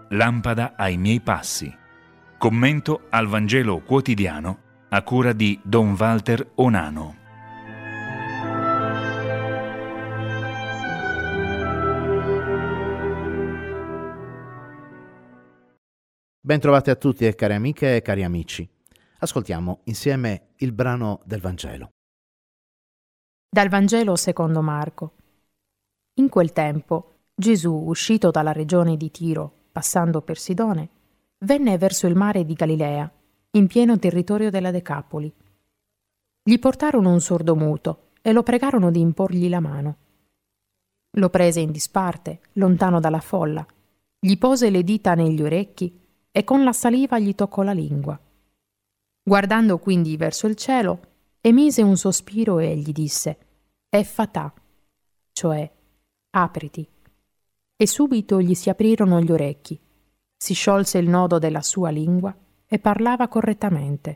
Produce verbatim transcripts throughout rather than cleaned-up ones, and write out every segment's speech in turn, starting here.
Lampada ai miei passi. Commento al Vangelo quotidiano a cura di Don Walter Onano. Bentrovati a tutti e cari amiche e cari amici. Ascoltiamo insieme il brano del Vangelo. Dal Vangelo secondo Marco. In quel tempo Gesù, uscito dalla regione di Tiro, passando per Sidone, venne verso il mare di Galilea, in pieno territorio della Decapoli. Gli portarono un sordomuto e lo pregarono di imporgli la mano. Lo prese in disparte, lontano dalla folla, gli pose le dita negli orecchi e con la saliva gli toccò la lingua. Guardando quindi verso il cielo, emise un sospiro e gli disse: Effatà, cioè apriti. E subito gli si aprirono gli orecchi, si sciolse il nodo della sua lingua e parlava correttamente.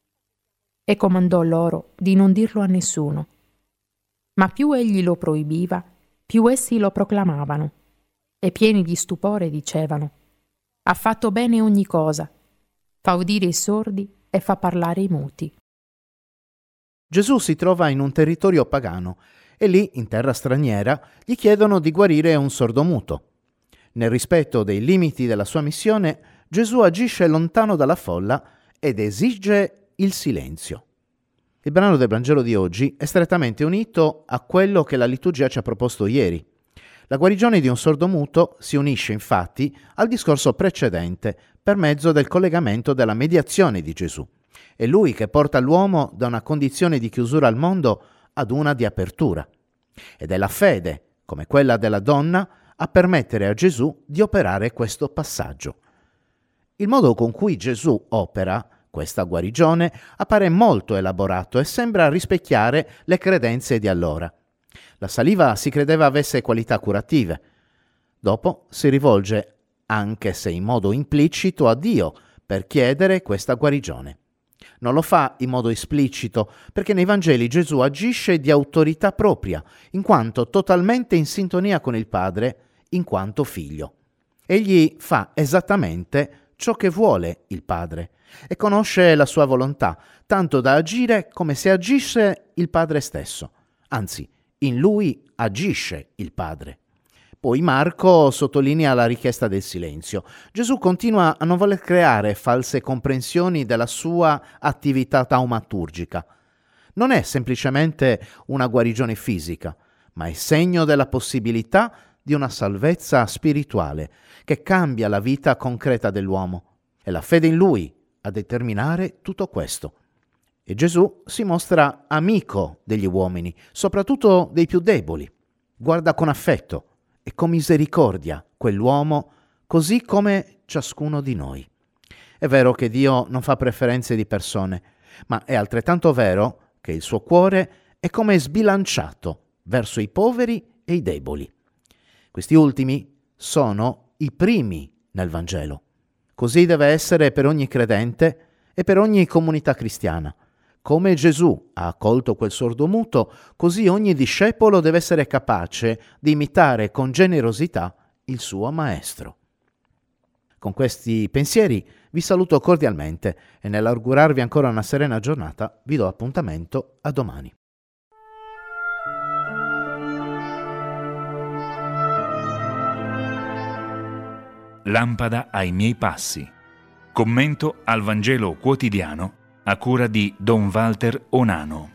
E comandò loro di non dirlo a nessuno. Ma più egli lo proibiva, più essi lo proclamavano, e pieni di stupore dicevano: Ha fatto bene ogni cosa, fa udire i sordi e fa parlare i muti. Gesù si trova in un territorio pagano e lì, in terra straniera, gli chiedono di guarire un sordomuto. Nel rispetto dei limiti della sua missione, Gesù agisce lontano dalla folla ed esige il silenzio. Il brano del Vangelo di oggi è strettamente unito a quello che la liturgia ci ha proposto ieri. La guarigione di un sordomuto si unisce infatti al discorso precedente per mezzo del collegamento della mediazione di Gesù. È lui che porta l'uomo da una condizione di chiusura al mondo ad una di apertura. Ed è la fede, come quella della donna, a permettere a Gesù di operare questo passaggio. Il modo con cui Gesù opera questa guarigione appare molto elaborato e sembra rispecchiare le credenze di allora. La saliva si credeva avesse qualità curative. Dopo si rivolge, anche se in modo implicito, a Dio per chiedere questa guarigione. Non lo fa in modo esplicito, perché nei Vangeli Gesù agisce di autorità propria, in quanto totalmente in sintonia con il Padre, in quanto figlio. Egli fa esattamente ciò che vuole il Padre e conosce la sua volontà, tanto da agire come se agisse il Padre stesso. Anzi, in lui agisce il Padre. Poi Marco sottolinea la richiesta del silenzio. Gesù continua a non voler creare false comprensioni della sua attività taumaturgica. Non è semplicemente una guarigione fisica, ma è segno della possibilità di una salvezza spirituale che cambia la vita concreta dell'uomo. È la fede in lui a determinare tutto questo. E Gesù si mostra amico degli uomini, soprattutto dei più deboli. Guarda con affetto e con misericordia quell'uomo, così come ciascuno di noi. È vero che Dio non fa preferenze di persone, ma è altrettanto vero che il suo cuore è come sbilanciato verso i poveri e i deboli. Questi ultimi sono i primi nel Vangelo. Così deve essere per ogni credente e per ogni comunità cristiana. Come Gesù ha accolto quel sordomuto, così ogni discepolo deve essere capace di imitare con generosità il suo maestro. Con questi pensieri vi saluto cordialmente e nell'augurarvi ancora una serena giornata vi do appuntamento a domani. Lampada ai miei passi. Commento al Vangelo quotidiano a cura di Don Walter Onano.